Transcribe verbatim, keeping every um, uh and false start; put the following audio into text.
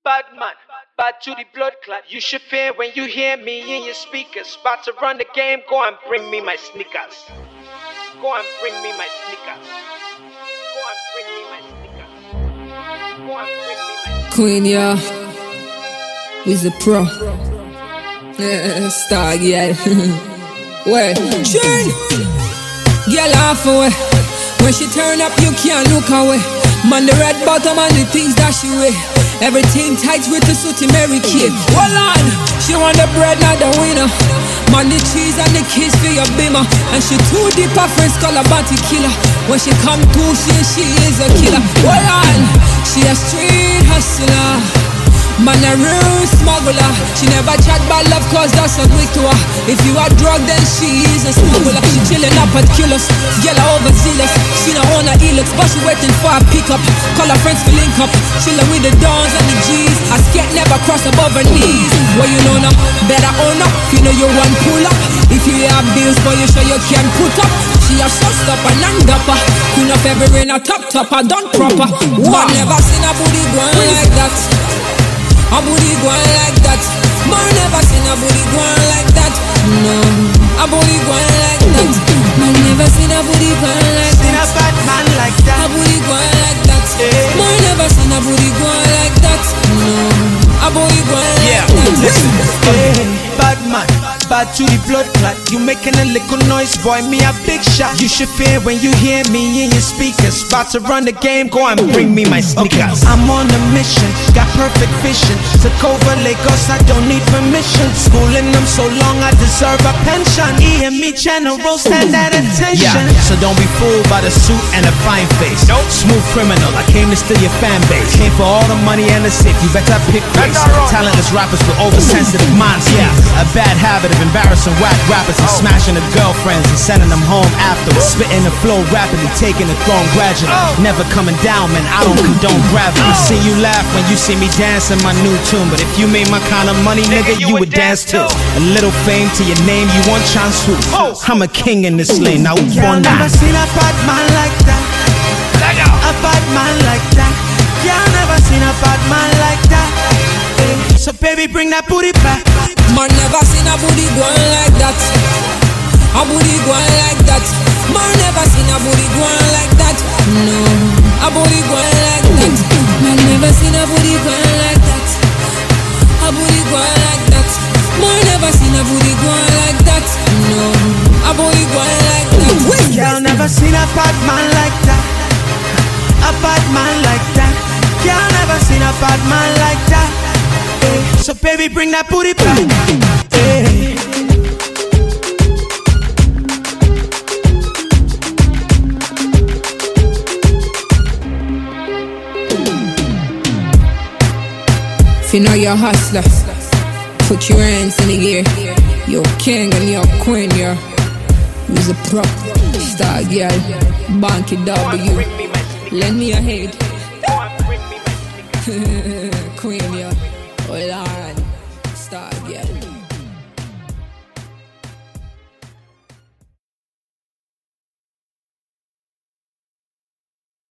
Bad man, bad to the blood clot. You should fear when you hear me in your speakers. About to run the game, go and bring me my sneakers. Go and bring me my sneakers. Go and bring me my sneakers. Go and bring me my sneakers. Queen, yeah, with the pro. Uh, star, yeah. Where? Turn, girl off away. When she turn up, you can't look away. Man, the red bottom and the things that she wear. Everything tight with the sooty Mary Kay. Hold on, she want the bread, not the winner. Man, the cheese and the kiss for your bimmer. And she too deep, her friends call her bounty killer. When she come through, she, she is a killer. Hold on, she a street hustler. Man, a real smuggler. She never chat about love cause that's a weak to her. If you are drug, then she is a smuggler. She chillin' up at killers, girl are overzealous. She don't own her helix, but she waiting for a pickup. Call her friends for link up, chillin' with the dons and the G's. I scat never cross above her knees. What you know now? Better own up, you know you want pull up. If you have bills, boy, you sure you can put up. She a showstopper, non-dapper. Queen of ever in a top topper, done proper. Wow. Man never seen a booty going like that. A booty going like that. Man never seen a booty going like that. No, a booty going like that. Man never seen a booty going like Seen that. a bad man like A that. booty going like that. Yeah. Man never seen a booty going like that. No, a booty going Yeah, like that. listen. Hey, bad man, bad to the blood clot. You making a little noise, boy, me a big shot. You should fear when you hear me in your speakers. About to run the game, go and bring me my sneakers. I'm on a mission, got perfect vision. Took over Lagos, I don't need permission. Schooling them so long, I deserve a pension. E and me general stand at attention. Yeah, so don't be fooled by the suit and a fine face. Nope. Smooth criminal, I came to steal your fan base. Came for all the money and the sick, you better pick race. Talentless rappers with oversensitive minds. Yeah, a bad habit of embarrassing whack rappers and smashing the girlfriends and sending them home afterwards. Spitting the flow rapidly, taking the throne gradually. Never coming down, man, I don't condone gravity. See you laugh when you see me dancing my new tune, but if you made my kind of money, nigga, you would dance too. A little fame to your name, you want chance too. I'm a king in this lane, now who Y'all won never that? seen a bad man like that. A bad man like that. Y'all never seen a bad man like that. Eh, So baby, bring that booty back. Man never seen a booty going like that. A booty going like that. Man never seen a booty going like that. No, a booty going like that. Man never seen a booty going like that. A booty going like that. Man never seen a booty going like that. No, a booty going like that. Y'all never seen a bad man like that. A bad man like that. Y'all never seen a bad man like that. Eh, So baby, bring that booty back. Eh. If you know you're a hustler, put your hands in the air. You're king and you're queen, you're Who's a prop, star girl, Banky W. Lend me a head. Queen, yeah. Hold on, star girl.